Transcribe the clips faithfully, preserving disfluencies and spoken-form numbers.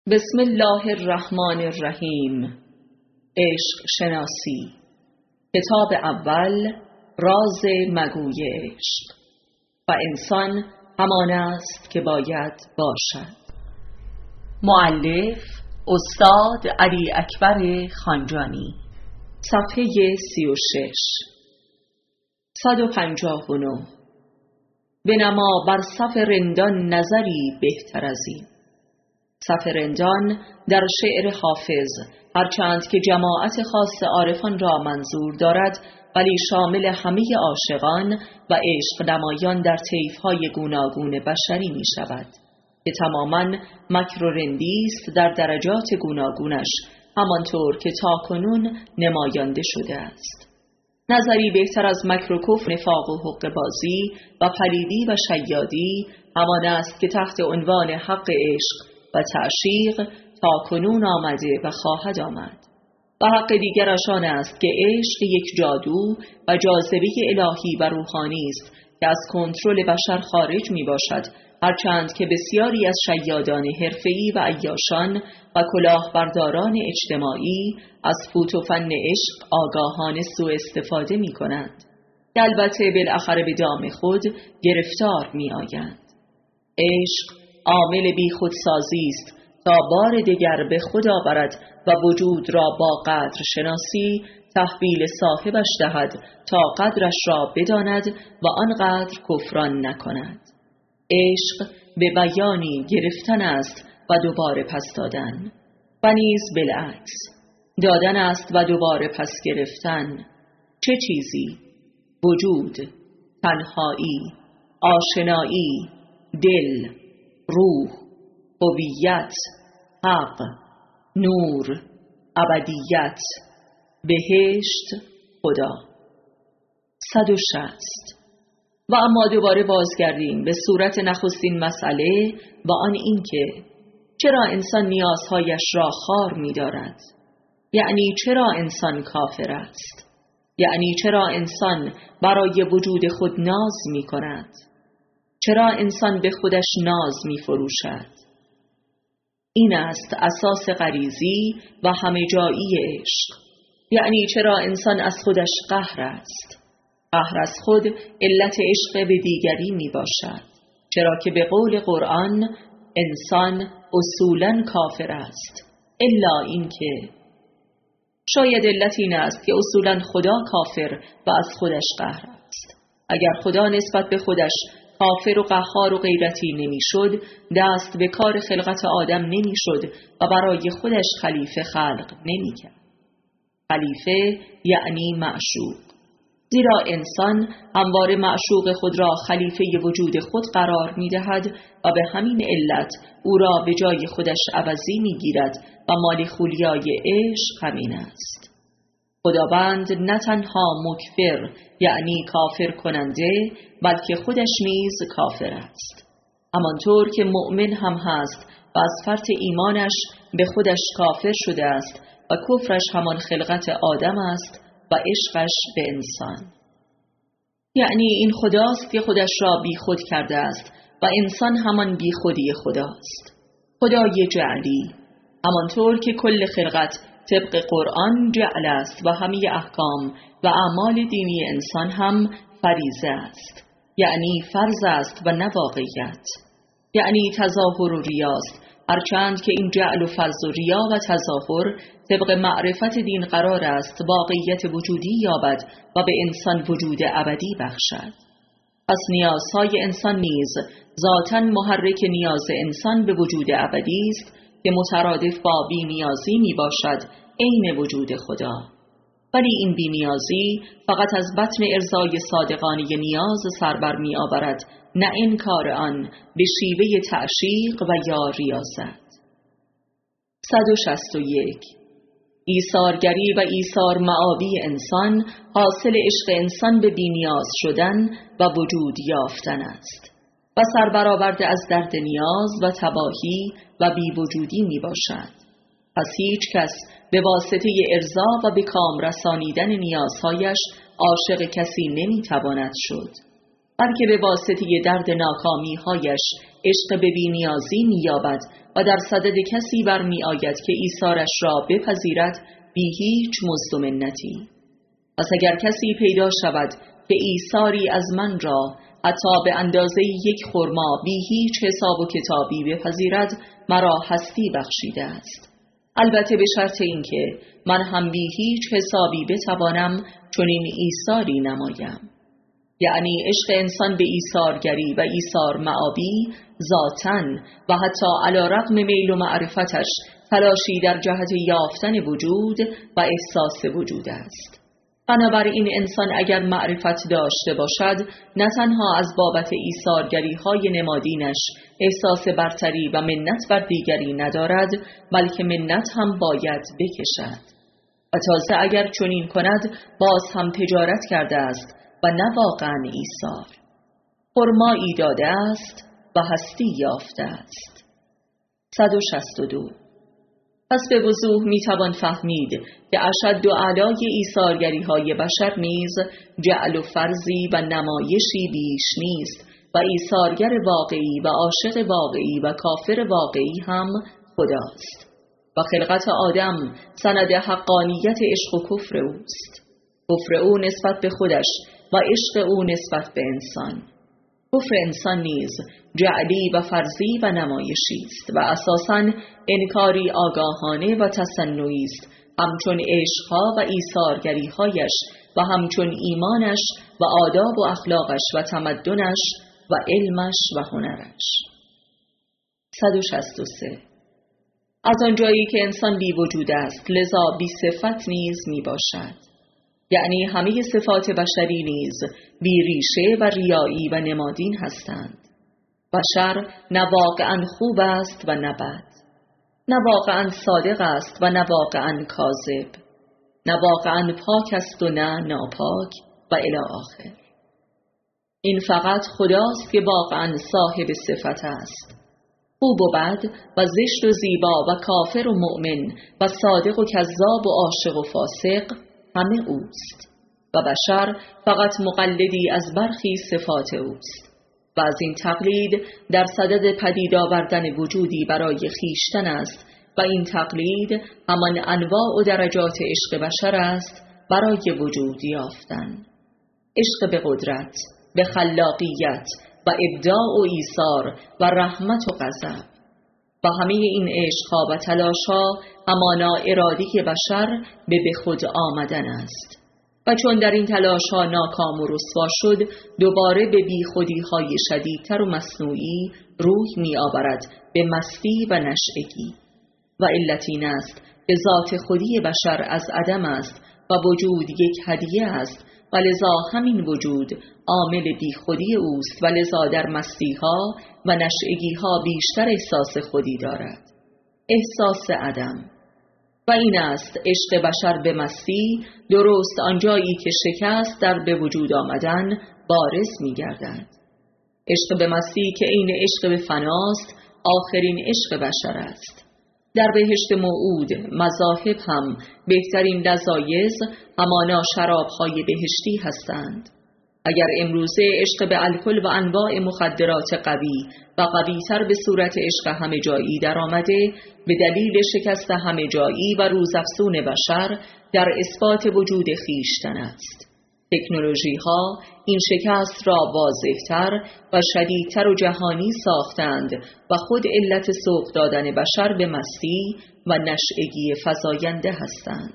بسم الله الرحمن الرحیم. عشق شناسی. کتاب اول، راز مگوی عشق. و انسان همان است که باید باشد. مؤلف استاد علی اکبر خانجانی. صفحه سی و شش. صد و پنجاه و نه. بنما بر صف رندان نظری بهتر از این. صف رندان در شعر حافظ هرچند که جماعت خاص عارفان را منظور دارد، ولی شامل همه عاشقان و عشق نمایان در طیف‌های گوناگون بشری می شود که تماماً مکر و رندی است در درجات گوناگونش، همانطور که تاکنون نمایانده شده است. نظری بهتر از مکر و کفر، نفاق و حقه بازی و پلیدی و شیادی همان است که تحت عنوان حق عشق و تعشیق تا کنون آمده و خواهد آمد. و حق دیگرش آن است که عشق یک جادو و جاذبه الهی و روحانی است که از کنترل بشر خارج می باشد، هرچند که بسیاری از شیادان حرفه‌ای و عیاشان و کلاهبرداران اجتماعی از فوت و فن عشق آگاهانه سوء استفاده می کنند، که البته بالاخره به دام خود گرفتار می آیند. عشق عامل بی خودسازی است تا بار دیگر به خود آورد و وجود را با قدر شناسی تحویل صاحبش دهد تا قدرش را بداند و آنقدر کفران نکند. عشق به بیانی گرفتن است و دوباره پس دادن، و نیز بالعکس دادن است و دوباره پس گرفتن. چه چیزی؟ وجود، تنهایی، آشنایی، دل، روح، هویت، حق، نور، ابدیت، بهشت، خدا. صد و شصت. و اما دوباره بازگردیم به صورت نخستین مسئله و آن این که چرا انسان نیازهایش را خوار می دارد؟ یعنی چرا انسان کافر است؟ یعنی چرا انسان برای وجود خود ناز می کند؟ چرا انسان به خودش ناز می فروشد؟ این است اساس غریزی و همه جایی عشق. یعنی چرا انسان از خودش قهر است؟ قهر از خود علت عشق به دیگری می باشد، چرا که به قول قرآن انسان اصولاً کافر است، الا این که شاید علت این است که اصولاً خدا کافر و از خودش قهر است. اگر خدا نسبت به خودش کافر و قهار و غیرتی نمی شد، دست به کار خلقت آدم نمی شد و برای خودش خلیفه خلق نمی کرد. خلیفه یعنی معشوق، زیرا انسان همواره معشوق خود را خلیفه وجود خود قرار می دهد و به همین علت او را به جای خودش عوضی می گیرد و مال خولیای عشق همین است. خداوند نه تنها مکفر یعنی کافر کننده، بلکه خودش نیز کافر است، همانطور که مؤمن هم هست و از فرط ایمانش به خودش کافر شده است و کفرش همان خلقت آدم است و عشقش به انسان. یعنی این خداست که خودش را بی خود کرده است و انسان همان بی خودی خداست، خدای جعلی، همانطور که کل خلقت طبق قرآن جعل است و همه احکام و اعمال دینی انسان هم فریضه است، یعنی فرض است و نه واقعیت، یعنی تظاهر و ریاست، هرچند که این جعل و فرض و ریا و تظاهر طبق معرفت دین قرار است واقعیت وجودی یابد و به انسان وجود ابدی بخشد. پس نیازهای انسان نیز ذاتاً محرک نیاز انسان به وجود ابدی است که مترادف با بی نیازی می باشد عین وجود خدا. ولی این بی نیازی فقط از بطن ارضای صادقانه نیاز سربر می آورد، نه انکار آن به شیوه تعشیق و یا ریاست. صد و شصت و یک. ایثارگری و ایثار معابی انسان حاصل عشق انسان به بی نیاز شدن و وجود یافتن است و سربرآورده از درد نیاز و تباهی و بی وجودی می باشد. پس هیچ کس به واسطه ارضا و به کام رسانیدن نیازهایش عاشق کسی نمی تواند شد، بلکه به واسطه درد ناکامی‌هایش عشق به بی‌نیازی می‌یابد و در صدد کسی برمی آید که ایثارش را بپذیرد بی هیچ مزد و منتی. پس اگر کسی پیدا شود که ایثاری از من را حتی به اندازه یک خرما بی هیچ حساب و کتابی بپذیرد، مرا هستی بخشیده است، البته به شرط اینکه من هم بی هیچ حسابی بتوانم چنین ایثاری نمایم. یعنی عشق انسان به ایثارگری و ایثار معابی ذاتاً و حتی علی رغم میل و معرفتش تلاشی در جهت یافتن وجود و احساس وجود است. بنابراین انسان اگر معرفت داشته باشد، نه تنها از بابت ایثارگری های نمادینش احساس برتری و منت بر دیگری ندارد، بلکه منت هم باید بکشد. و تازه اگر چنین کند باز هم تجارت کرده است و نه واقعاً ایثار. خرمایی داده است و هستی یافته است. صد و شصت و دو. پس به وضوح میتوان فهمید که اشد و اعلای ایثارگری های بشر نیز جعل و فرضی و نمایشی بیش نیست و ایثارگر واقعی و عاشق واقعی و کافر واقعی هم خداست و خلقت آدم سند حقانیت عشق و کفر اوست. کفر او نسبت به خودش و عشق او نسبت به انسان. کفر انسان نیز جعلی و فرضی و نمایشی است و اساساً انکاری آگاهانه و تصنعی است، همچون عشقها و ایثارگری‌هایش و همچون ایمانش و آداب و اخلاقش و تمدنش و علمش و هنرش. صد و شصت و سه. از آنجایی که انسان بی وجود است، لذا بی صفت نیز می باشد. یعنی همه صفات بشری نیز بی ریشه و ریایی و نمادین هستند. بشر نه واقعاً خوب است و نه بد، نه واقعاً صادق است و نه واقعاً کاذب، نه واقعاً پاک است و نه ناپاک و الی آخر. این فقط خداست که واقعاً صاحب صفت است. خوب و بد و زشت و زیبا و کافر و مؤمن و صادق و کذاب و عاشق و فاسق همه اوست و بشر فقط مقلدی از برخی صفات اوست و از این تقلید در صدد پدید آوردن وجودی برای خویشتن است و این تقلید همان انواع و درجات عشق بشر است برای وجود یافتن. عشق به قدرت، به خلاقیت و ابداع و ایثار و رحمت و غضب و همه این عشقها و تلاشها همانا ارادی بشر به به خود آمدن است و چون در این تلاشها ناکام و رسوا شد، دوباره به بی خودی های شدیدتر و مصنوعی روی می آورد، به مستی و نشئگی. و علت این است که ذات خودی بشر از عدم است و وجود یک هدیه است و لذا همین وجود عامل بی خودی اوست و لذا در مستی ها و نشئگی ها بیشتر احساس خودی دارد، احساس عدم. و این است عشق بشر به مستی درست آنجایی که شکست در به وجود آمدن بارز می گردد. عشق به مستی که عین عشق به فناست آخرین عشق بشر است. در بهشت موعود مذاهب هم بهترین لذایذ همانا شرابهای بهشتی هستند. اگر امروزه عشق به الکل و انواع مخدرات قوی و قوی‌تر به صورت عشق همه جایی در آمده، به دلیل شکست همه جایی و روزافزون بشر در اثبات وجود خویشتن است. تکنولوژی ها این شکست را واضح‌تر و شدیدتر و جهانی ساختند و خود علت سوق دادن بشر به مستی و نشئگی فزاینده هستند.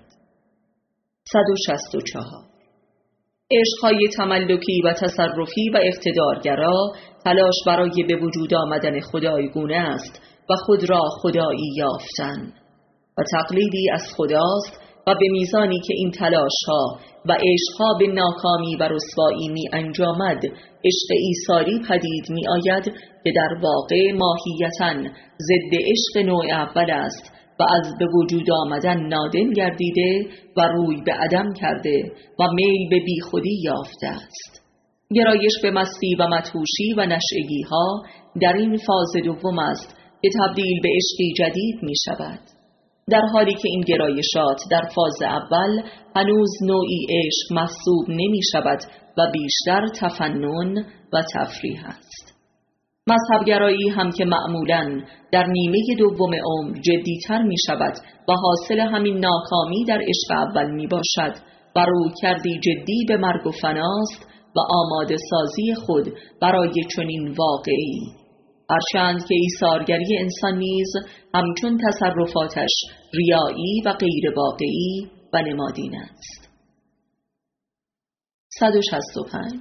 صد و شصت و چهار. عشق‌های تملکی و تصرفی و اقتدارگرا تلاش برای به وجود آمدن خدایگونه است و خود را خدایی یافتن و تقلیدی از خداست و به میزانی که این تلاش‌ها و عشق‌ها به ناکامی و رسوایی می انجامد، عشق ایثاری پدید می آید که در واقع ماهیتاً ضد عشق نوع اول است و از به وجود آمدن نادم گردیده و روی به عدم کرده و میل به بی خودی یافته است. گرایش به مستی و مدهوشی و نشئگی ها در این فاز دوم است که تبدیل به عشقی جدید می شود، در حالی که این گرایشات در فاز اول هنوز نوعی عشق محسوب نمی شود و بیشتر تفنن و تفریح است. مذهبگرایی هم که معمولاً در نیمه دوم عمر جدیتر می شود و حاصل همین ناکامی در عشق اول می باشد و رویکردی جدی به مرگ و فناست و آماده سازی خود برای چنین واقعی، هرچند که ایثارگری انسان نیز همچون تصرفاتش ریایی و غیر واقعی و نمادین است. صد و شصت و پنج.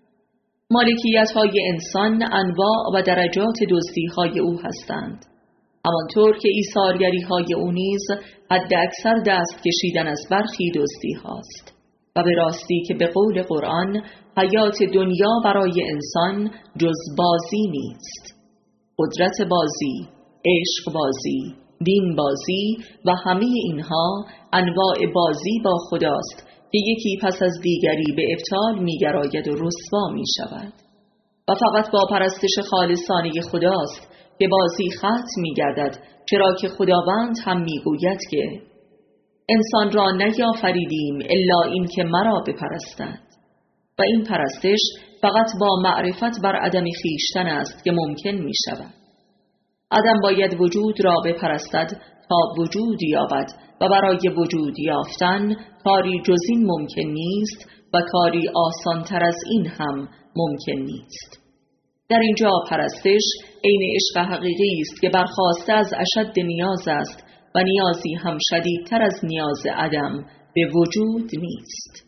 مالکیت‌های انسان انواع و درجات دزدی‌های او هستند، همانطور که ایثارگری‌های او نیز حد اکثر دست کشیدن از برخی دزدی‌هاست و به راستی که به قول قرآن حیات دنیا برای انسان جز بازی نیست. قدرت بازی، عشق بازی، دین بازی و همه اینها انواع بازی با خداست که یکی پس از دیگری به ابطال می‌گراید و رسوا می‌شود و فقط با پرستش خالصانه خداست که بازی ختم می‌گردد، چرا که خداوند هم می‌گوید که انسان را نیافریدیم الا این که مرا بپرستند و این پرستش فقط با معرفت بر عدم خویشتن است که ممکن می‌شود. آدم باید وجود را بپرستد تا وجود یابد و برای وجود یافتن کاری جز این ممکن نیست و کاری آسانتر از این هم ممکن نیست. در اینجا پرستش عین عشق حقیقی است که برخاسته از اشد نیاز است و نیازی هم شدیدتر از نیاز عدم به وجود نیست.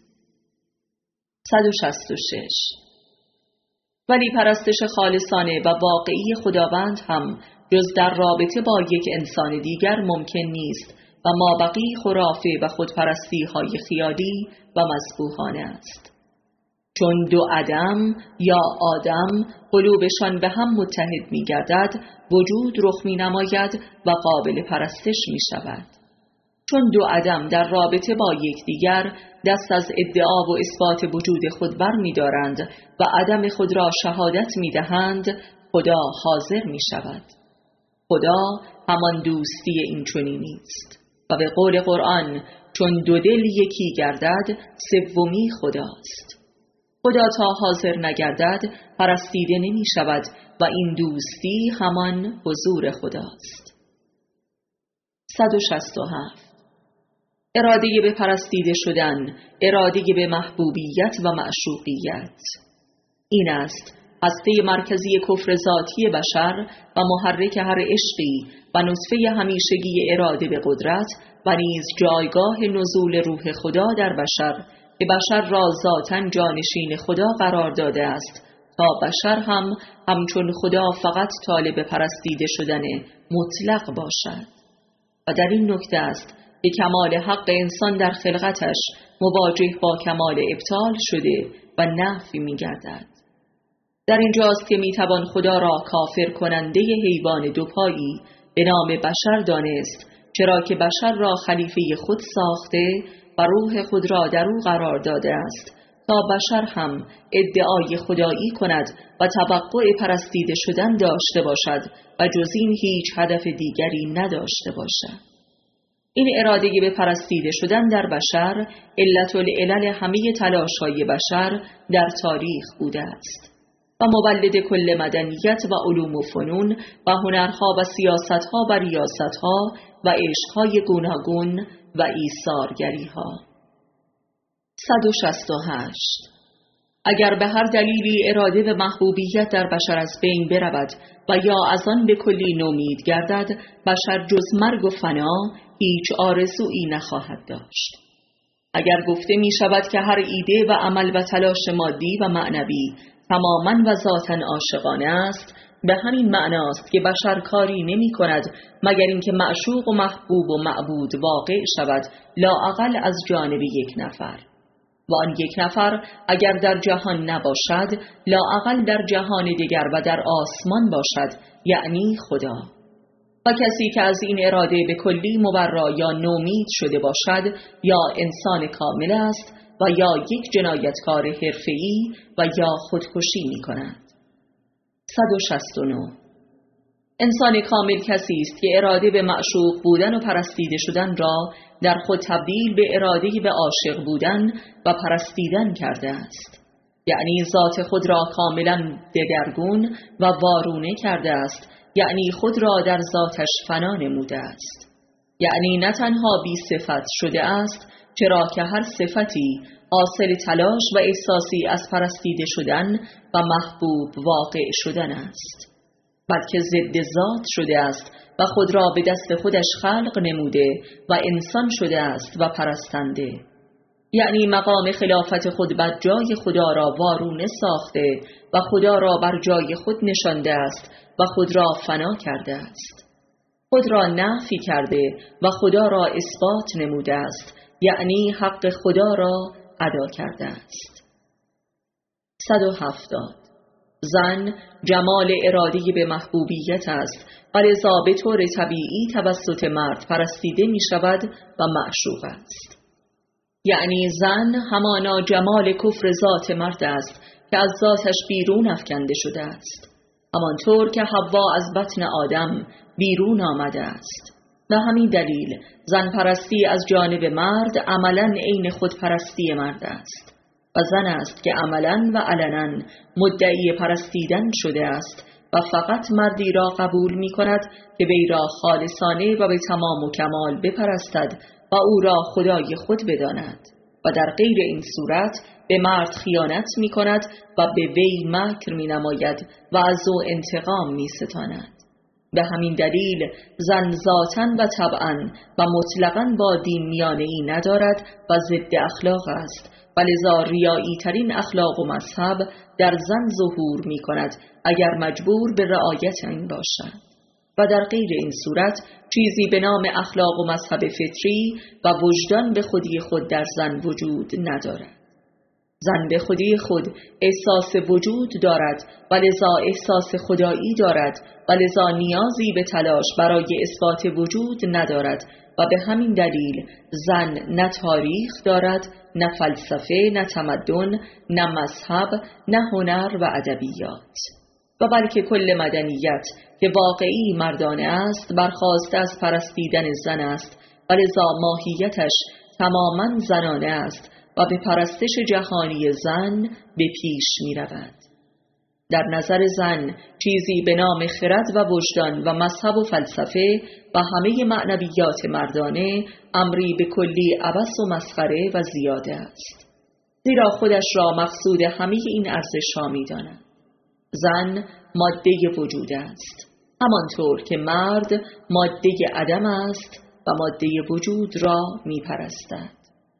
صد و شصت و شش. ولی پرستش خالصانه و واقعی خداوند هم جز در رابطه با یک انسان دیگر ممکن نیست و مابقی خرافه و خودپرستی های خیالی و مذبوحانه است. چون دو عدم یا آدم قلوبشان به هم متحد می گردد، وجود رخ می نماید و قابل پرستش می شود. چون دو عدم در رابطه با یکدیگر دست از ادعا و اثبات وجود خود بر می دارند و عدم خود را شهادت می دهند، خدا حاضر می شود. خدا همان دوستی این چنینی است و به قول قرآن چون دو دل یکی گردد سومی خداست. خدا تا حاضر نگردد پرستیده نمی شود و این دوستی همان حضور خداست. صد و شصت و هفت. اراده به پرستیده شدن، اراده به محبوبیت و معشوقیت، این است هسته مرکزی کفر ذاتی بشر و محرک هر عشقی و نطفه همیشگی اراده به قدرت و نیز جایگاه نزول روح خدا در بشر که بشر را ذاتاً جانشین خدا قرار داده است تا بشر هم همچون خدا فقط طالب پرستیده شدن مطلق باشد. و در این نکته است که کمال حق انسان در خلقتش مواجه با کمال ابطال شده و نفی می گردد. در اینجاست که میتوان خدا را کافر کننده حیوان دوپایی به نام بشر دانست، چرا که بشر را خلیفه خود ساخته و روح خود را در او قرار داده است تا بشر هم ادعای خدایی کند و توقع پرستیده شدن داشته باشد و جز این هیچ هدف دیگری نداشته باشد. این اراده به پرستیده شدن در بشر علت العلل همه تلاش‌های بشر در تاریخ بوده است و مولد کل مدنیت و علوم و فنون و هنرها و سیاستها و ریاستها و عشقهای گوناگون و ایثارگریها. صد و شصت و هشت. اگر به هر دلیلی اراده و محبوبیت در بشر از بین برود و یا از آن به کلی نومید گردد، بشر جز مرگ و فنا هیچ آرزویی نخواهد داشت. اگر گفته می شود که هر ایده و عمل و تلاش مادی و معنوی تماماً و ذاتاً عاشقانه است، به همین معناست که بشر کاری نمی کند مگر اینکه معشوق و محبوب و معبود واقع شود لااقل از جانب یک نفر، و آن یک نفر اگر در جهان نباشد لااقل در جهان دیگر و در آسمان باشد، یعنی خدا. و کسی که از این اراده به کلی مبرا یا نومید شده باشد یا انسان کامل است و یا یک جنایتکار حرفه‌ای و یا خودکشی می کند. صد و شصت و نه. انسان کامل کسی است که اراده به معشوق بودن و پرستیده شدن را در خود تبدیل به اراده به عاشق بودن و پرستیدن کرده است. یعنی ذات خود را کاملا دگرگون و وارونه کرده است، یعنی خود را در ذاتش فنا نموده است. یعنی نه تنها بی صفت شده است، چرا که هر صفتی حاصل تلاش و احساسی از پرستیده شدن و محبوب واقع شدن است، بلکه ضد ذات شده است و خود را به دست خودش خلق نموده و انسان شده است و پرستنده. یعنی مقام خلافت خود بر جای خدا را وارونه ساخته و خدا را بر جای خود نشانده است و خود را فنا کرده است. خود را نفی کرده و خدا را اثبات نموده است، یعنی حق خدا را ادا کرده است. صد و هفتاد. زن جمال ارادی به محبوبیت است و لذا به طور طبیعی توسط مرد پرستیده می شود و معشوق است. یعنی زن همانا جمال کفر ذات مرد است که از ذاتش بیرون افکنده شده است، همانطور که حوا از بطن آدم بیرون آمده است. و همین دلیل زن پرستی از جانب مرد عملاً عین خود پرستی مرد است و زن است که عملاً و علناً مدعی پرستیدن شده است و فقط مردی را قبول می کند که وی را خالصانه و به تمام و کمال بپرستد و او را خدای خود بداند و در غیر این صورت به مرد خیانت می کند و به وی مکر می نماید و از او انتقام می ستاند. به همین دلیل زن ذاتاً و طبعاً و مطلقاً با دین میانه‌ای ندارد و ضد اخلاق است و لذا ریایی ترین اخلاق و مذهب در زن ظهور می کند اگر مجبور به رعایت این باشد و در غیر این صورت چیزی به نام اخلاق و مذهب فطری و وجدان به خودی خود در زن وجود ندارد. زن به خودی خود احساس وجود دارد و لذا احساس خدایی دارد و لذا نیازی به تلاش برای اثبات وجود ندارد و به همین دلیل زن نه تاریخ دارد، نه فلسفه، نه تمدن، نه مذهب، نه هنر و ادبیات و بلکه کل مدنیت که واقعی مردانه است برخاسته از پرستیدن زن است و لذا ماهیتش تماماً زنانه است و به پرستش جهانی زن به پیش می رود. در نظر زن چیزی به نام خرد و وجدان و مذهب و فلسفه و همه معنویات مردانه امری به کلی عبث و مسخره و زیاده است، زیرا خودش را مقصود همه این ارزش‌ها می داند. زن ماده وجود است، همانطور که مرد ماده عدم است و ماده وجود را می پرستد.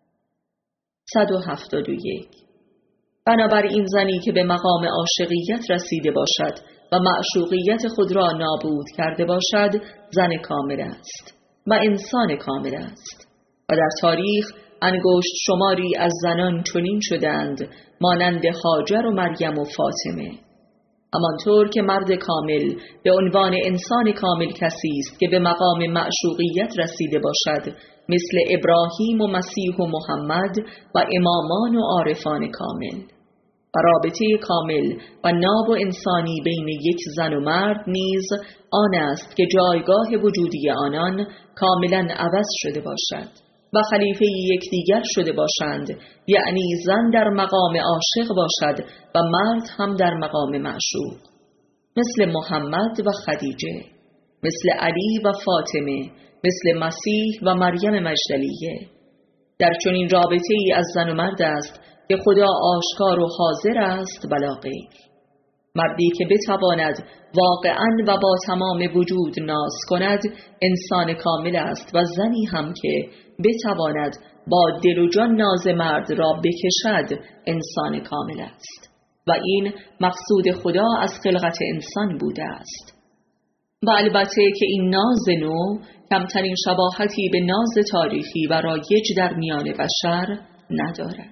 صد و هفتاد و یک. بنابراین زنی که به مقام عاشقیت رسیده باشد و معشوقیت خود را نابود کرده باشد زن کامل است و انسان کامل است و در تاریخ انگشت شماری از زنان چنین شدند مانند هاجر و مریم و فاطمه. همانطور که مرد کامل به عنوان انسان کامل کسی است که به مقام معشوقیت رسیده باشد، مثل ابراهیم و مسیح و محمد و امامان و عارفان کامل. و رابطه کامل و ناب و انسانی بین یک زن و مرد نیز آن است که جایگاه وجودی آنان کاملا عوض شده باشد و خلیفه یکدیگر شده باشند، یعنی زن در مقام عاشق باشد و مرد هم در مقام معشوق، مثل محمد و خدیجه، مثل علی و فاطمه، مثل مسیح و مریم مجدلیه. در چنین رابطه ای از زن و مرد است که خدا آشکار و حاضر است بلا غیر. مردی که بتواند واقعاً و با تمام وجود ناز کند انسان کامل است و زنی هم که بتواند با دل و جان ناز مرد را بکشد انسان کامل است و این مقصود خدا از خلقت انسان بوده است. و البته که این ناز نو کمترین شباهتی به ناز تاریخی و رایج در میان بشر ندارد.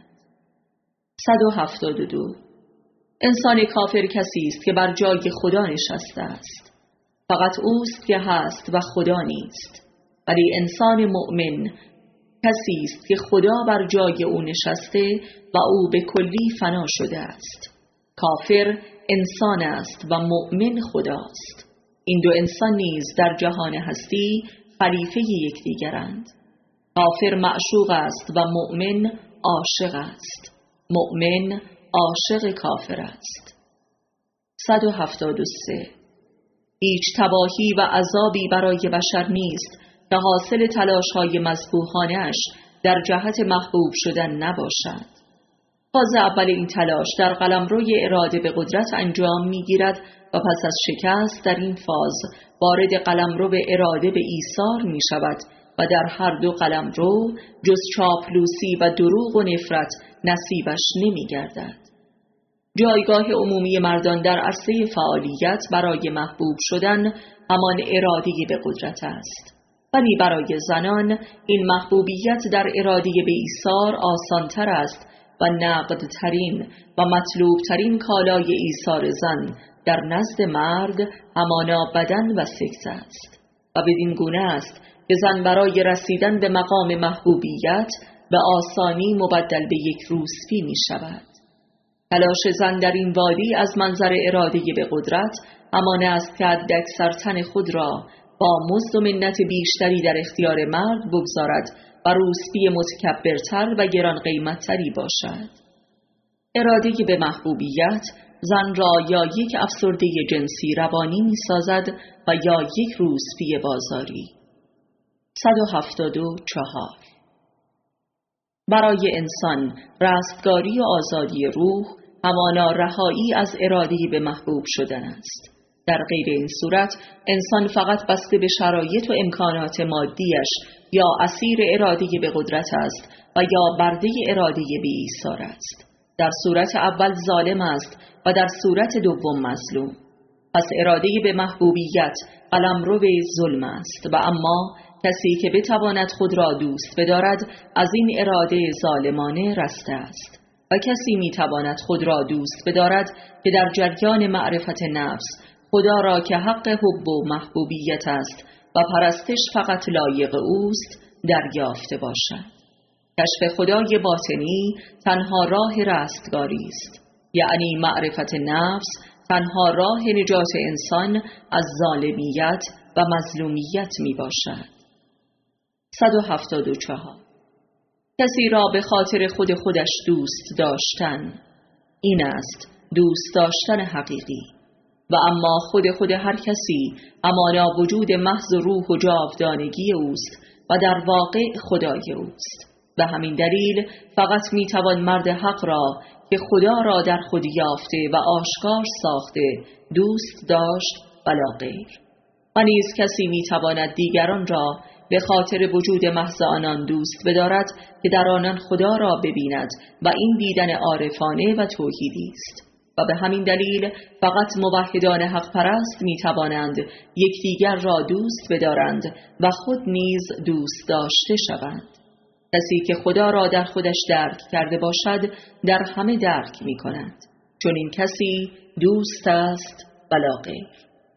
صد و هفتاد و دو. انسان کافر کسی است که بر جای خدا نشسته است، فقط اوست که هست و خدا نیست. ولی انسان مؤمن کسی است که خدا بر جای او نشسته و او به کلی فنا شده است. کافر انسان است و مؤمن خداست. این دو انسان نیز در جهان هستی خلیفه یکدیگرند. کافر معشوق است و مؤمن عاشق است. مؤمن عاشق کافر است. صد و هفتاد و سه. هیچ تباهی و عذابی برای بشر نیست که حاصل تلاش‌های مذبوحانه‌اش در جهت محبوب شدن نباشد. فاز اول این تلاش در قلمروی اراده به قدرت انجام می‌گیرد و پس از شکست در این فاز وارد قلمرو به اراده به ایثار می‌شود و در هر دو قلمرو جز چاپلوسی و دروغ و نفرت نصیبش نمی‌گردد. جایگاه عمومی مردان در عرصه فعالیت برای محبوب شدن همان اراده به قدرت است، ولی برای زنان این محبوبیت در اراده به ایثار آسان‌تر است و نقدترین و مطلوبترین کالای ایثار زن در نزد مرد همانا بدن و سکس است و بدین گونه است که زن برای رسیدن به مقام محبوبیت به آسانی مبدل به یک روسپی می شود. تلاش زن در این وادی از منظر اراده به قدرت همان است که حداکثر تن خود را با مزد و منت بیشتری در اختیار مرد بگذارد و روسپی متکبرتر و گران قیمتتری باشد. اراده به محبوبیت زن را یا یک افسرده جنسی روانی می سازد و یا یک روسپی بازاری. صد و هفتاد و چهار. برای انسان رستگاری و آزادی روح همانا رهایی از اراده به محبوب شدن است. در غیر این صورت انسان فقط بسته به شرایط و امکانات مادیش یا اسیر اراده به قدرت است و یا برده اراده به ایثار است. در صورت اول ظالم است و در صورت دوم مظلوم. پس اراده به محبوبیت قلمرو به ظلم است و اما کسی که بتواند خود را دوست بدارد از این اراده ظالمانه رسته است و کسی میتواند خود را دوست بدارد که در جریان معرفت نفس خدا را که حق حب و محبوبیت است و پرستش فقط لایق اوست دریافته باشد. کشف خدای باطنی تنها راه رستگاری است، یعنی معرفت نفس تنها راه نجات انسان از ظالمیت و مظلومیت می باشد. صد و هفتاد و چهار. کسی را به خاطر خود خودش دوست داشتن، این است دوست داشتن حقیقی، و اما خود خود هر کسی همانا وجود محض روح و جاودانگی اوست و در واقع خدای اوست. به همین دلیل فقط میتوان مرد حق را که خدا را در خود یافته و آشکار ساخته دوست داشت ولا غیر. و نیز کسی میتواند دیگران را به خاطر وجود محض آنان دوست بدارد که در آنان خدا را ببیند و این دیدن عارفانه و توحیدی است. و به همین دلیل فقط موحدان حق پرست می توانند یکدیگر را دوست بدارند و خود نیز دوست داشته شوند. کسی که خدا را در خودش درک کرده باشد در همه درک می کند، چون این کسی دوست است ولا غیر.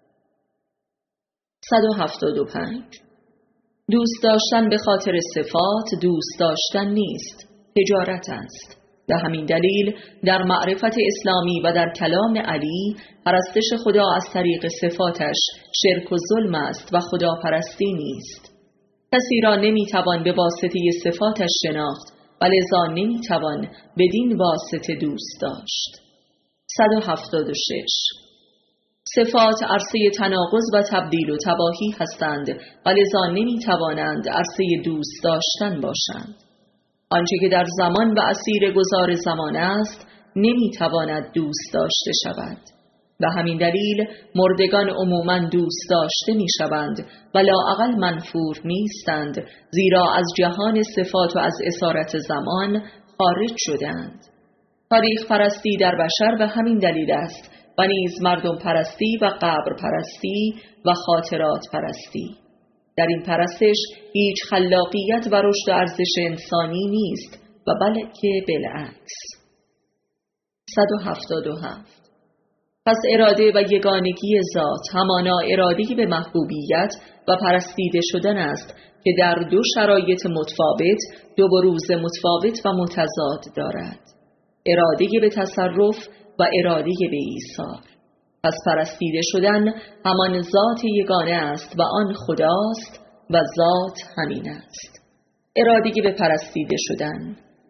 صد و هفتاد و پنج. دوست داشتن به خاطر صفات دوست داشتن نیست، تجارت است. به همین دلیل در معرفت اسلامی و در کلام علی پرستش خدا از طریق صفاتش شرک و ظلم است و خدا پرستی نیست. کسی را نمیتوان به واسطه صفاتش شناخت و لذا نمیتوان بدین واسطه دوست داشت. صد و هفتاد و شش. صفات عرصه تناقض و تبدیل و تباهی هستند و لذا نمیتوانند عرصه دوست داشتن باشند. آنچه که در زمان و اسیر گذار زمان است نمیتواند دوست داشته شود. به همین دلیل مردگان عموماً دوست داشته میشوند و لااقل منفور نیستند، زیرا از جهان صفات و از اسارت زمان خارج شدند. تاریخ پرستی در بشر به همین دلیل است و نیز مردم پرستی و قبر پرستی و خاطرات پرستی. در این پرستش هیچ خلاقیت و رشد و ارزش انسانی نیست و بلکه بالعکس. صد و هفتاد و هفت. پس اراده و یگانگی ذات همانا اراده به محبوبیت و پرستیده شدن است که در دو شرایط متفاوت دو بروز متفاوت و متضاد دارد: اراده به تصرف و اراده به ایثار. پس پرستیده شدن همان ذات یگانه است و آن خداست و ذات همین است. اراده به پرستیده شدن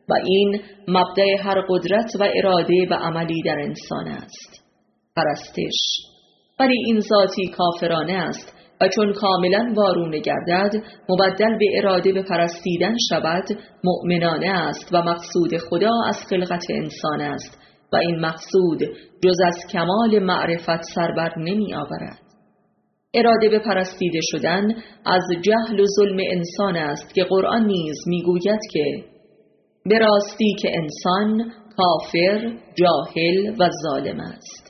و این مبدأ هر قدرت و اراده و عملی در انسان است، پرستش. ولی این ذاتی کافرانه است و چون کاملا وارونه گردد مبدل به اراده به پرستیدن شود، مؤمنانه است و مقصود خدا از خلقت انسان است و این مقصود جز از کمال معرفت سربر نمی آورد. اراده به پرستیده شدن از جهل و ظلم انسان است که قرآن نیز می گوید که به راستی که انسان کافر، جاهل و ظالم است.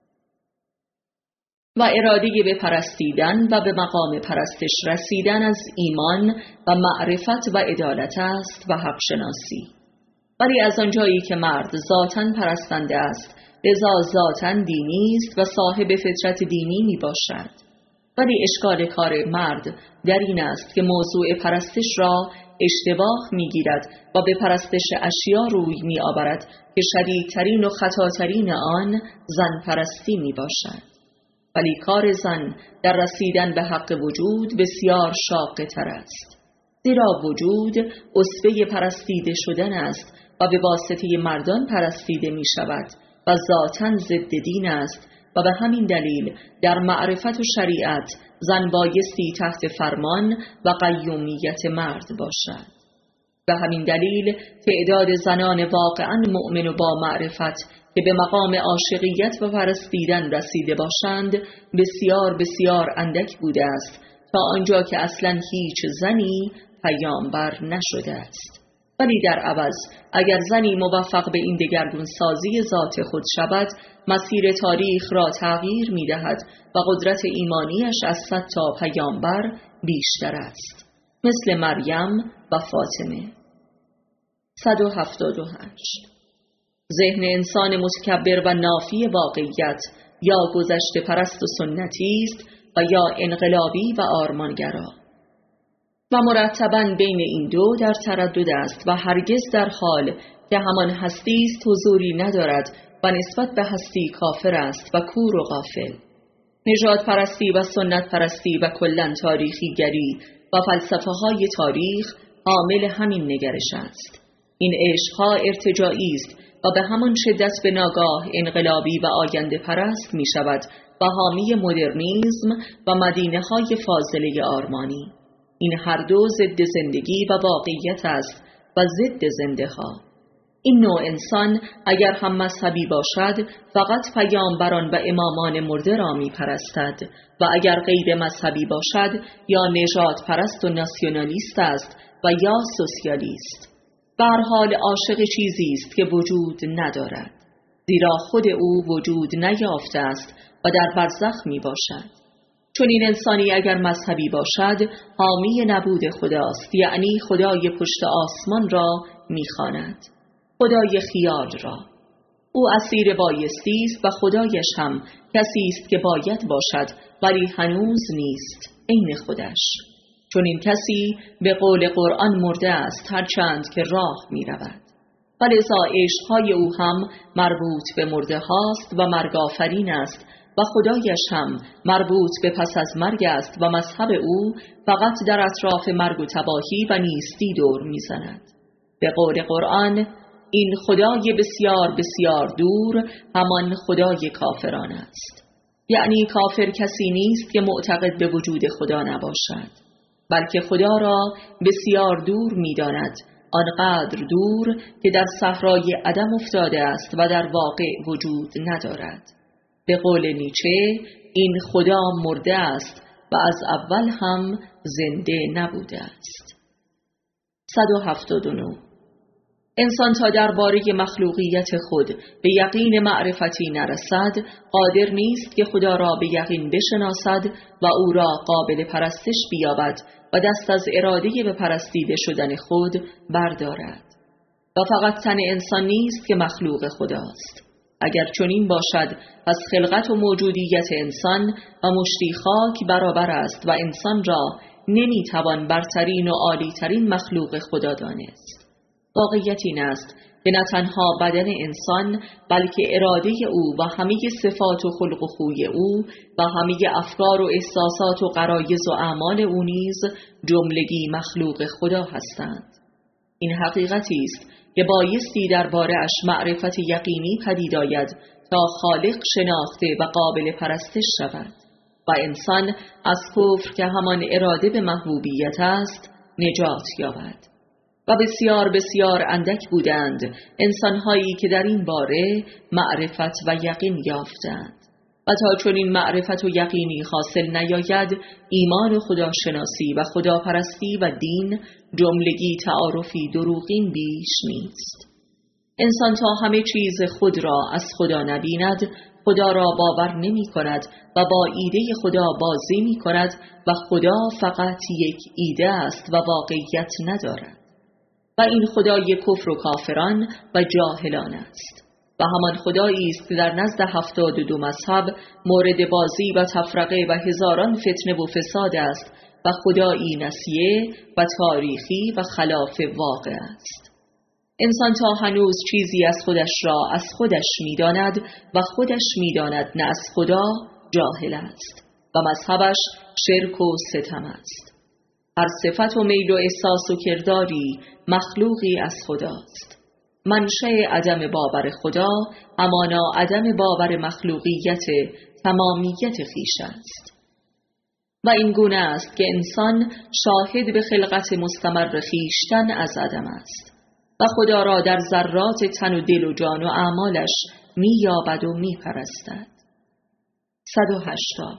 و اراده به پرستیدن و به مقام پرستش رسیدن از ایمان و معرفت و عدالت است و حق شناسی. ولی از آنجایی که مرد ذاتاً پرستنده است، لذا ذاتاً دینی است و صاحب فطرت دینی می باشد. ولی اشکال کار مرد در این است که موضوع پرستش را اشتباه می گیرد و به پرستش اشیا روی می آورد که شدیدترین و خطاترین آن زن پرستی می باشد. ولی کار زن در رسیدن به حق وجود بسیار شاقه تر است، زیرا وجود اصفه پرستیده شدن است و به واسطه مردان پرستیده می شود و ذاتاً ضد دین است و به همین دلیل در معرفت و شریعت زن بایستی تحت فرمان و قیومیت مرد باشد. به همین دلیل تعداد زنان واقعاً مؤمن و با معرفت که به مقام عاشقیت و پرستیدن رسیده باشند بسیار بسیار اندک بوده است، تا آنجا که اصلاً هیچ زنی پیامبر نشده است. ولی در عوض اگر زنی موفق به این دگرگون سازی ذات خود شود، مسیر تاریخ را تغییر می دهد و قدرت ایمانیش از صد تا پیامبر بیشتر است، مثل مریم و فاطمه. صد و هفتاد و هشت. ذهن انسان متکبر و نافی واقعیت یا گذشته پرست و سنتی است و یا انقلابی و آرمانگرا و مرتباً بین این دو در تردد است و هرگز در حال که همان هستی است حضوری ندارد و نسبت به هستی کافر است و کور و غافل. نژاد پرستی و سنت پرستی و کلاً تاریخی گری و فلسفه های تاریخ حامل همین نگرش است. این عشقها ارتجاعی است و به همان شدت به ناگاه انقلابی و آینده پرست می شود و حامی مدرنیسم و مدینه های فاضله آرمانی. این هر دو ضد زندگی و واقعیت است و ضد زنده ها. این نوع انسان اگر هم مذهبی باشد فقط پیامبران و امامان مرده را می پرستد و اگر غیر مذهبی باشد یا نژاد پرست و ناسیونالیست است و یا سوسیالیست. به هر حال عاشق چیزی است که وجود ندارد، زیرا خود او وجود نیافته است و در برزخ می باشد. چون این انسانی اگر مذهبی باشد حامی نبود خداست، یعنی خدای پشت آسمان را می خواند، خدای خیال را. او اسیر بایستی است و خدایش هم کسی است که باید باشد ولی هنوز نیست عین خودش، چون این کسی به قول قرآن مرده است هرچند که راه می رود. ولذا عشقهای او هم مربوط به مرده هاست و مرگ آفرین است و خدایش هم مربوط به پس از مرگ است و مذهب او فقط در اطراف مرگ و تباهی و نیستی دور می زند. به قول قرآن این خدای بسیار بسیار دور همان خدای کافران است. یعنی کافر کسی نیست که معتقد به وجود خدا نباشد، بلکه خدا را بسیار دور می داند، آنقدر دور که در صحرای عدم افتاده است و در واقع وجود ندارد. به قول نیچه این خدا مرده است و از اول هم زنده نبوده است. صد و هفتاد و نه. انسان تا درباره مخلوقیت خود به یقین معرفتی نرسد قادر نیست که خدا را به یقین بشناسد و او را قابل پرستش بیابد و دست از اراده به پرستیده شدن خود بردارد. و فقط تن انسان نیست که مخلوق خداست. اگر چنین باشد پس خلقت و موجودیت انسان و مشتی خاک برابر است و انسان را نمیتوان برترین و عالیترین مخلوق خدا دانست. واقعیت این است که نه تنها بدن انسان بلکه اراده او و همه صفات و خلق و خوی او و همه افکار و احساسات و غرایز و اعمال او نیز جملگی مخلوق خدا هستند. این حقیقتی است که بایستی درباره اش معرفت یقینی پدید آید تا خالق شناخته و قابل پرستش شود و انسان از کفر که همان اراده به محبوبیت است نجات یابد. و بسیار بسیار اندک بودند انسانهایی که در این باره معرفت و یقین یافتند و تا چون این معرفت و یقینی حاصل نیاید ایمان و خداشناسی و خداپرستی و دین جملگی تعارفی دروغین بیش نیست. انسان تا همه چیز خود را از خدا نبیند خدا را باور نمی کند و با ایده خدا بازی می کند و خدا فقط یک ایده است و واقعیت ندارد و این خدای کفر و کافران و جاهلان است و همان خدایی است که در نزد هفتاد و دو مذهب مورد بازی و تفرقه و هزاران فتنه و فساد است و خدایی نسیه و تاریخی و خلاف واقع است. انسان تا هنوز چیزی از خودش را از خودش می‌داند و خودش می‌داند نه از خدا جاهل است و مذهبش شرک و ستم است. هر صفت و میل و احساس و کرداری مخلوقی از خداست. منشأ عدم باور خدا همانا عدم باور مخلوقیت تمامیت خویش است و این گونه است که انسان شاهد به خلقت مستمر خویشتن از عدم است و خدا را در ذرات تن و دل و جان و اعمالش می یابد و می پرستد. صد و هشتاد.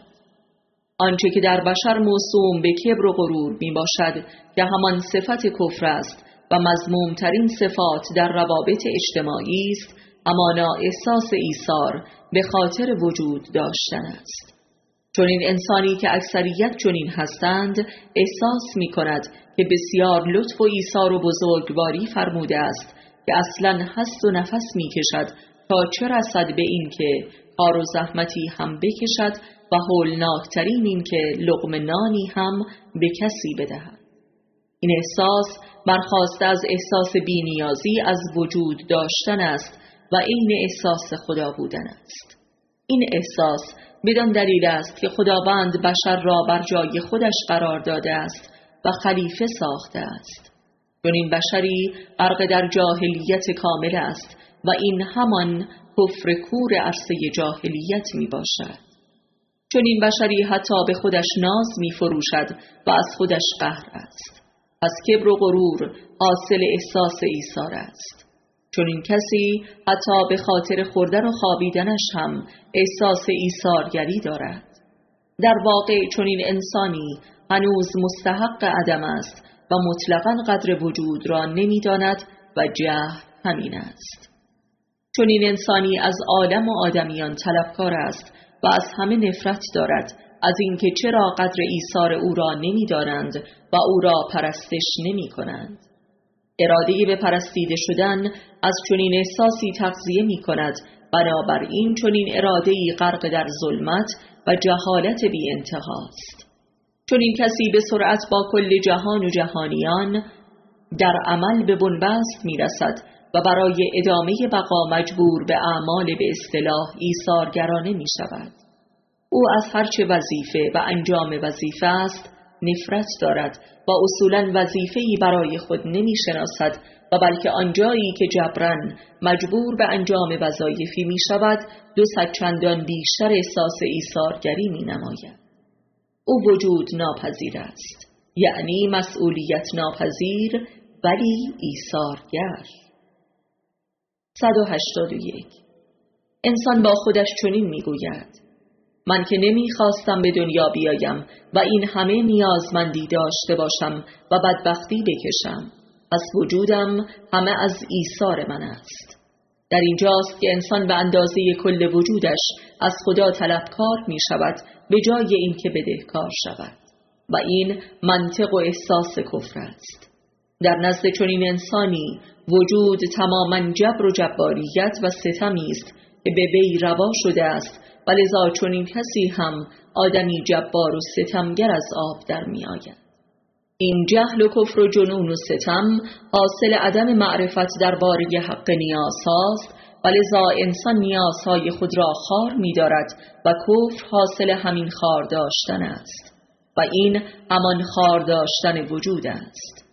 آنچه که در بشر موسوم به کبر و غرور می باشد که همان صفت کفر است و مذموم ترین صفات در روابط اجتماعی است همانا احساس ایثار به خاطر وجود داشتن است. چون این انسانی که اکثریت چنین هستند احساس می کند که بسیار لطف و ایثار و بزرگواری فرموده است که اصلا هست و نفس می کشد تا چه رسد به این که کار و زحمتی هم بکشد و هولناکترین این که لقمه نانی هم به کسی بدهد. این احساس برخاسته از احساس بی‌نیازی از وجود داشتن است و این احساس خدا بودن است. این احساس بدان دلیل است که خداوند بشر را بر جای خودش قرار داده است و خلیفه ساخته است. چون این بشری غرق در جاهلیت کامل است و این همان کفر کور عرصه جاهلیت می باشد. چون این بشری حتی به خودش ناز می فروشد و از خودش قهر است. از کبر و غرور حاصل احساس ایثار است. چون این کسی حتی به خاطر خوردن و خوابیدنش هم احساس ایثارگری دارد. در واقع چون این انسانی هنوز مستحق عدم است و مطلقاً قدر وجود را نمی داند و جهل همین است. چون این انسانی از عالم و آدمیان طلبکار است و از همه نفرت دارد از اینکه چرا قدر ایثار او را نمی دانند و او را پرستش نمی کنند. اراده به پرستیده شدن از چنین احساسی تغذیه می کند، بنابراین چنین اراده‌ای غرق در ظلمت و جهالت بی انتهاست. چون این کسی به سرعت با کل جهان و جهانیان در عمل به بنبست می رسد و برای ادامه بقا مجبور به اعمال به اصطلاح ایثارگرانه می شود. او از هرچه وظیفه و انجام وظیفه است نفرت دارد و اصولاً وظیفه‌ای برای خود نمی شناسد و بلکه آنجایی که جبران مجبور به انجام وظایفی می شود دو صد چندان بیشتر احساس ایثارگری می نماید. او وجود ناپذیر است، یعنی مسئولیت ناپذیر ولی ایثارگر. صد و هشتاد و یک. انسان با خودش چنین می گوید: من که نمی خواستم به دنیا بیایم و این همه نیازمندی داشته باشم و بدبختی بکشم، پس وجودم همه از ایثار من است. در اینجاست که انسان به اندازه کل وجودش از خدا طلبکار می شود به جای این که بدهکار شود و این منطق و احساس کفر است. در نزد چنین انسانی وجود تماما جبر و جباریت و ستمی است که به وی روا شده است و لذا چنین کسی هم آدمی جبار و ستمگر از آب در می آید. این جهل و کفر و جنون و ستم حاصل عدم معرفت درباره حق نیاز هاست و لذا انسان نیازهای خود را خوار می دارد و کفر حاصل همین خوار داشتن است و این همان خوار داشتن وجود است.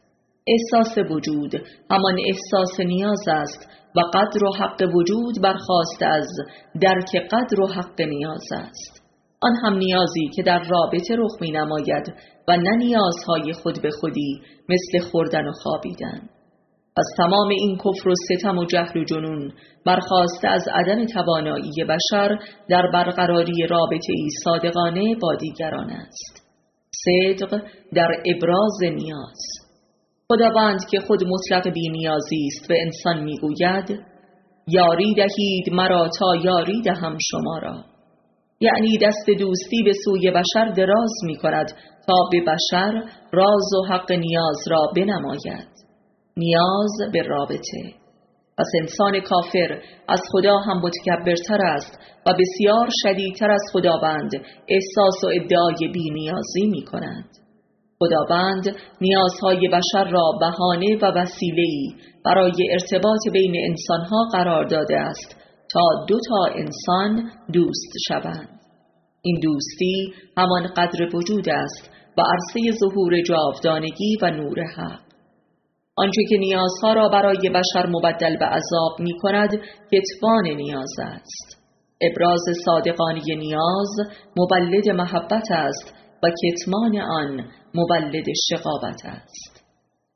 احساس وجود همان احساس نیاز است و قدر و حق وجود برخاسته از درک قدر و حق نیاز است. آن هم نیازی که در رابطه رخ می نماید و نه نیازهای خود به خودی مثل خوردن و خوابیدن. پس تمام این کفر و ستم و جهل و جنون برخاسته از عدم توانایی بشر در برقراری رابطه ای صادقانه با دیگران است. صدق در ابراز نیاز. خداوند که خود مطلق بی نیازی است به انسان میگوید یاری دهید مرا تا یاری دهم شما را، یعنی دست دوستی به سوی بشر دراز می کند تا به بشر راز و حق نیاز را بنماید. نیاز به رابطه. پس انسان کافر از خدا هم متکبرتر است و بسیار شدیدتر از خداوند احساس و ادعای بی نیازی می کند. خداوند نیازهای بشر را بهانه و وسیله‌ای برای ارتباط بین انسانها قرار داده است تا دو تا انسان دوست شوند. این دوستی همان قدر وجود است و عرصه ظهور جاودانگی و نور حق. آنچه که نیازها را برای بشر مبدل به عذاب می کند کتمان نیاز است. ابراز صادقانه نیاز مولد محبت است و کتمان آن مولد شقاوت است.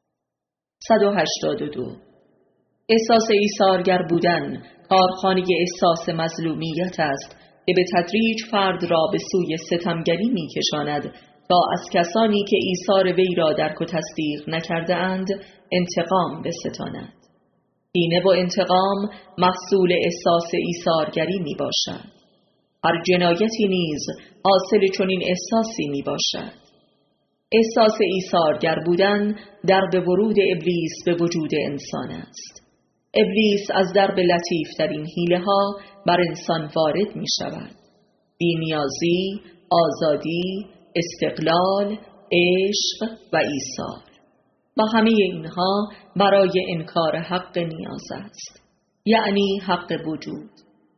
صد و هشتاد و دو. احساس ایثارگر بودن کارخانه احساس مظلومیت است که به تدریج فرد را به سوی ستمگری می کشاند تا از کسانی که ایثار وی را درک و تصدیق نکرده اند انتقام بستاند. کینه و انتقام محصول احساس ایثارگری می باشد. هر جنایتی نیز حاصل چنین احساسی می باشد. احساس ایثارگر بودن درب ورود ابلیس به وجود انسان است. ابلیس از درب لطیف ترین حیله ها بر انسان وارد می شود. بی‌نیازی، آزادی، استقلال، عشق و ایثار و همه اینها برای انکار حق نیاز است، یعنی حق وجود.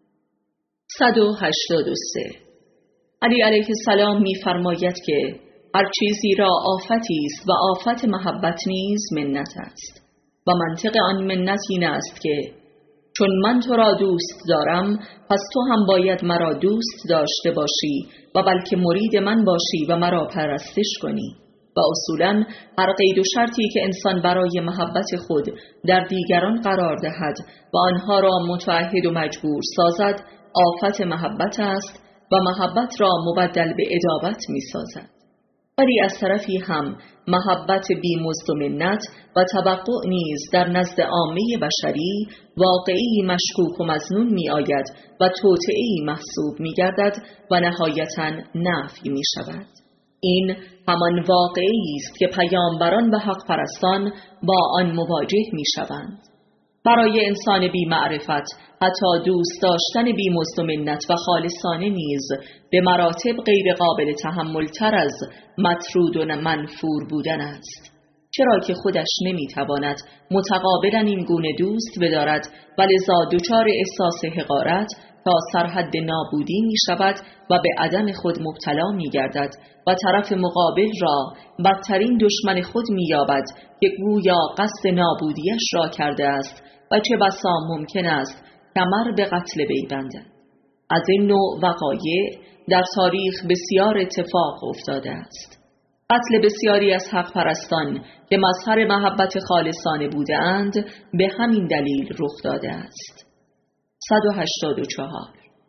صد و هشتاد و سه. علی علیه السلام می فرماید که هر چیزی را آفتی است و آفت محبت نیز منت است و منطق آن منت این است که چون من تو را دوست دارم پس تو هم باید مرا دوست داشته باشی و بلکه مرید من باشی و مرا پرستش کنی. و اصولاً هر قید و شرطی که انسان برای محبت خود در دیگران قرار دهد و آنها را متعهد و مجبور سازد آفت محبت است و محبت را مبدل به عداوت می سازد. ولی از طرفی هم محبت بی مزد و منت و توقع نیز در نزد عامه بشری واقعی مشکوک و مظنون می آید و توطئه‌ای محسوب می گردد و نهایتاً نفی می شود. این همان واقعی است که پیامبران و حق پرستان با آن مواجه می شوند. برای انسان بی معرفت حتی دوست داشتن بی مزد و منت و خالصانه نیز به مراتب غیر قابل تحمل تر از مطرود و منفور بودن است، چرا که خودش نمی تواند متقابلا این گونه دوست بدارد و لذا دچار احساس حقارت تا سرحد نابودی می شود و به عدم خود مبتلا می گردد و طرف مقابل را بدترین دشمن خود می یابد که گویا قصد نابودیش را کرده است و چه بسا ممکن است کمر به قتل وی بندد. از این نوع وقایع در تاریخ بسیار اتفاق افتاده است. قتل بسیاری از حق پرستان که مظهر محبت خالصانه بوده اند به همین دلیل رخ داده است. صد و هشتاد و چهار.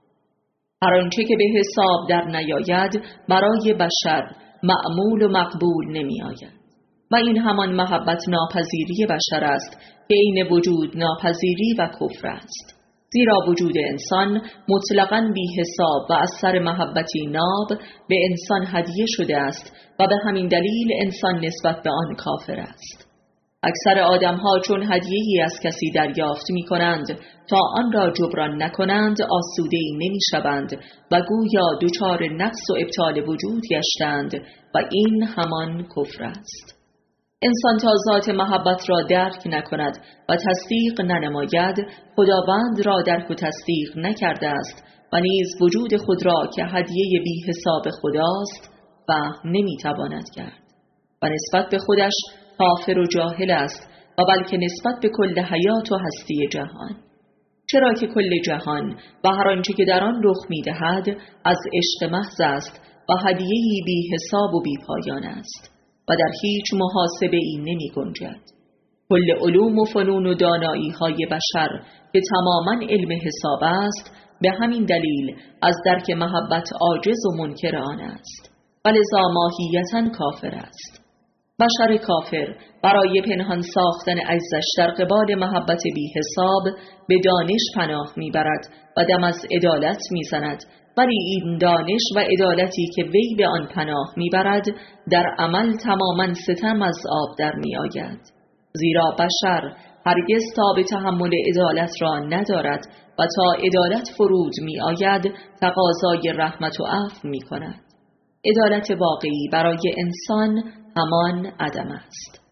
هر آنچه که به حساب در نیاید برای بشر معمول و مقبول نمی آید و این همان محبت ناپذیری بشر است که عین وجود ناپذیری و کفر است، زیرا وجود انسان مطلقاً بی حساب و از سر محبتی ناب به انسان هدیه شده است و به همین دلیل انسان نسبت به آن کافر است. اکثر آدم‌ها چون هدیه‌ای از کسی دریافت می‌کنند تا آن را جبران نکنند آسوده‌ای نمی‌شوند و گویا دچار نقص و ابطال وجود گشتند و این همان کفر است. انسان تا ذات محبت را درک نکند و تصدیق ننماید خداوند را درک و تصدیق نکرده است و نیز وجود خود را که هدیه بی حساب خداست فهم نمی‌تواند کرد و نسبت به خودش کافر و جاهل است و بلکه نسبت به کل حیات و هستی جهان، چرا که کل جهان و هر آنچه که در آن رخ می‌دهد از عشق محض است و هدیه‌ای بی حساب و بی پایان است و در هیچ محاسبه ای نمی گنجد. کل علوم و فنون و دانایی های بشر که تماما علم حساب است، به همین دلیل از درک محبت عاجز و منکر آن است و لذا ماهیتاً کافر است. بشر کافر برای پنهان ساختن عجزش در قبال محبت بی حساب به دانش پناه میبرد و دم از عدالت میزند، ولی این دانش و عدالتی که وی به آن پناه میبرد در عمل تماما ستم از آب در میآید، زیرا بشر هرگز تا به تحمل عدالت را ندارد و تا عدالت فرود میآید تقاضای رحمت و عفو میکند. عدالت واقعی برای انسان همان عدم است.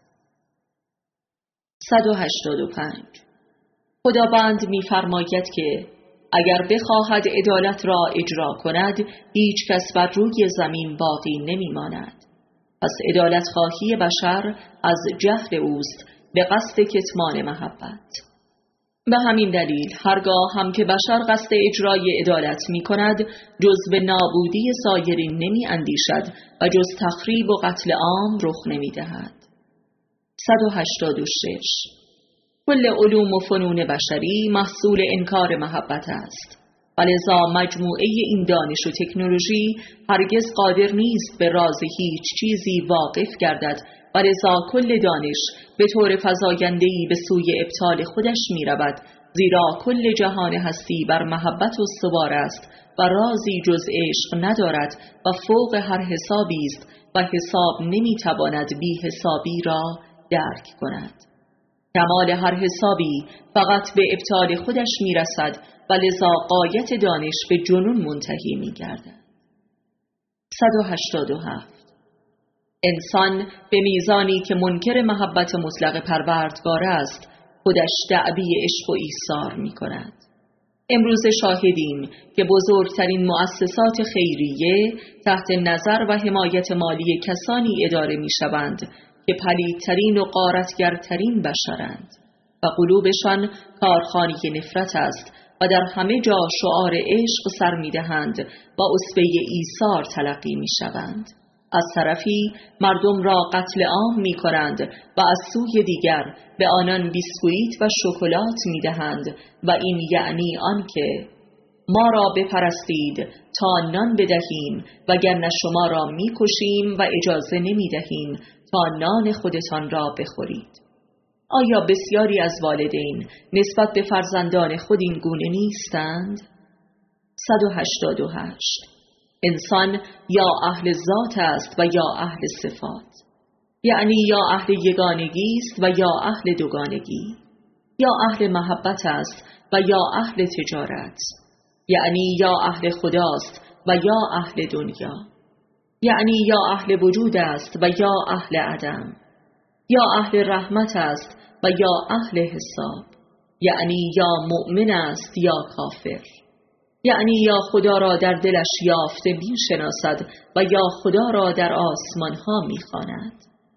صد و هشتاد و پنج. خداوند می‌فرماید که اگر بخواهد عدالت را اجرا کند، هیچ کس بر روی زمین باقی نمی‌ماند. پس عدالت خواهی بشر از جهل اوست به قصد کتمان محبت. به همین دلیل هرگاه هم که بشر قصد اجرای عدالت می کند، جز به نابودی سایرین نمی اندیشد و جز تخریب و قتل عام رخ نمی دهد. صد و هشتاد و شش. کل علوم و فنون بشری محصول انکار محبت است و لذا مجموعه این دانش و تکنولوژی هرگز قادر نیست به راز هیچ چیزی واقف گردد و لذا کل دانش به طور فزاینده‌ای به سوی ابطال خودش می رود، زیرا کل جهان هستی بر محبت استوار است و رازی جز عشق ندارد و فوق هر حسابی است و حساب نمی تواند بی حسابی را درک کند. کمال هر حسابی فقط به ابطال خودش می رسد و لذا غایت دانش به جنون منتهی می گردد. صد و هشتاد و هفت. انسان به میزانی که منکر محبت مطلق پروردگار است، خودش دعوی عشق و ایثار می کند. امروز شاهدیم که بزرگترین مؤسسات خیریه تحت نظر و حمایت مالی کسانی اداره می شوند که پلیدترین و غارتگرترین بشرند و قلوبشان کارخانه نفرت است و در همه جا شعار عشق سر می دهند و عصبه ایثار تلقی می شوند. از طرفی مردم را قتل عام می کنند و از سوی دیگر به آنان بیسکویت و شکلات می دهند و این یعنی آن که ما را بپرستید تا نان بدهیم وگرنه شما را می کشیم و اجازه نمی دهیم تا نان خودتان را بخورید. آیا بسیاری از والدین نسبت به فرزندان خود این گونه نیستند؟ صد و هشتاد و هشت. انسان یا اهل ذات است و یا اهل صفات، یعنی یا اهل یگانگی است و یا اهل دوگانگی، یا اهل محبت است و یا اهل تجارت، یعنی یا اهل خداست و یا اهل دنیا، یعنی یا اهل وجود است و یا اهل عدم، یا اهل رحمت است و یا اهل حساب، یعنی یا مؤمن است یا کافر، یعنی یا خدا را در دلش یافته می شناسد و یا خدا را در آسمان ها می خواند.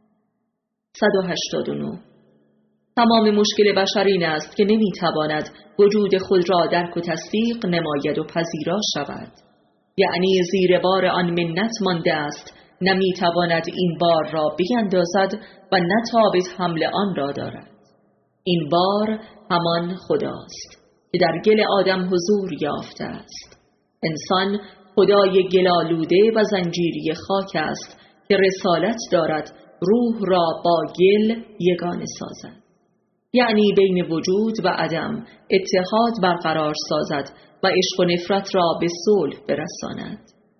صد و هشتاد و نه. تمام مشکل بشر این است که نمی تواند وجود خود را درک و تصدیق نماید و پذیرا شود، یعنی زیر بار آن منت مانده است، نمی تواند این بار را بیندازد و نه تاب حمل آن را دارد. این بار همان خداست که در گل آدم حضور یافته است. انسان خدای گلالوده و زنجیری خاک است که رسالت دارد روح را با گل یگانه سازد، یعنی بین وجود و عدم اتحاد برقرار سازد و عشق و نفرت را به صلح برساند.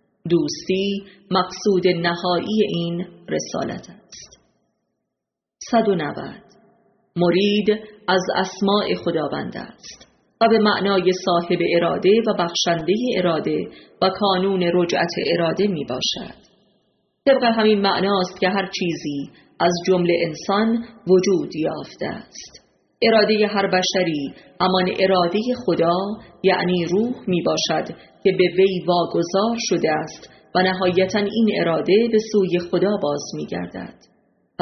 دوستی مقصود نهایی این رسالت است. صد و نود. مرید از اسماء خداوند است و به معنای صاحب اراده و بخشنده اراده و کانون رجعت اراده می باشد. طبق همین معناست که هر چیزی از جمله انسان وجود یافته است. اراده هر بشری همان اراده خدا، یعنی روح می باشد که به وی واگذار شده است و نهایتاً این اراده به سوی خدا باز می گردد. پس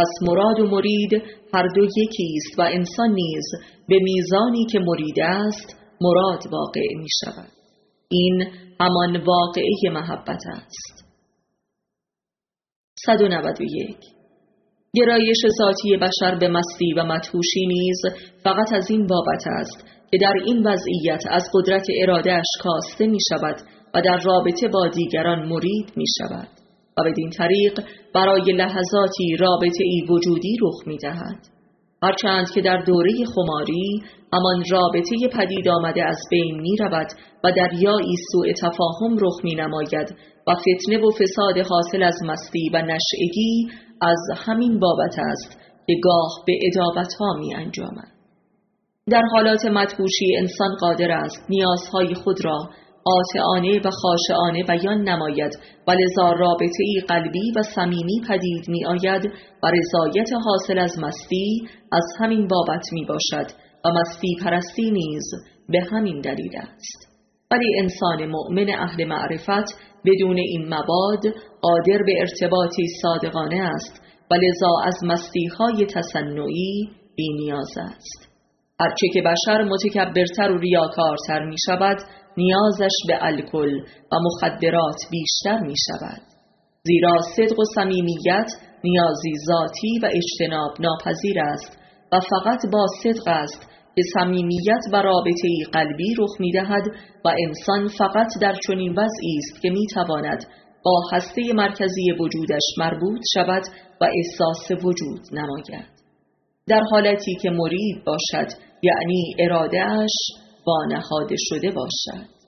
پس مراد و مرید هر دو یکی است و انسان نیز به میزانی که مرید است مراد واقع می شود. این همان واقعه محبت است. صد و نود و یک. گرایش ذاتی بشر به مستی و مدهوشی نیز فقط از این بابت است که در این وضعیت از قدرت اراده‌اش کاسته می شود و در رابطه با دیگران مرید می شود و بدین طریق برای لحظاتی رابطه ای وجودی رخ می دهد. هرچند که در دوره خماری همان رابطه پدید آمده از بین می رود و دریایی سوء تفاهم رخ می نماید و فتنه و فساد حاصل از مستی و نشئگی از همین بابت است که گاه به ادابت‌ها می انجامد. در حالات مدهوشی انسان قادر است نیازهای خود را قاطعانه و خاشعانه بیان نماید و لذا رابطه‌ای قلبی و صمیمی پدید می آید و رضایت حاصل از مستی از همین بابت می باشد و مستی پرستی نیز به همین دلیل است. ولی انسان مؤمن اهل معرفت بدون این مباد قادر به ارتباطی صادقانه است و لذا از مستی-های تصنعی بی نیاز است. هرچه که بشر متکبرتر و ریاکارتر می شود نیازش به الکل و مخدرات بیشتر می شود. زیرا صدق و صمیمیت نیازی ذاتی و اجتناب ناپذیر است و فقط با صدق است که صمیمیت و رابطه‌ای قلبی رخ می دهد و انسان فقط در چنین وضعی است که می تواند با هسته مرکزی وجودش مربوط شود و احساس وجود نماید. در حالتی که مرید باشد یعنی اراده‌اش وانهاده شده باشد.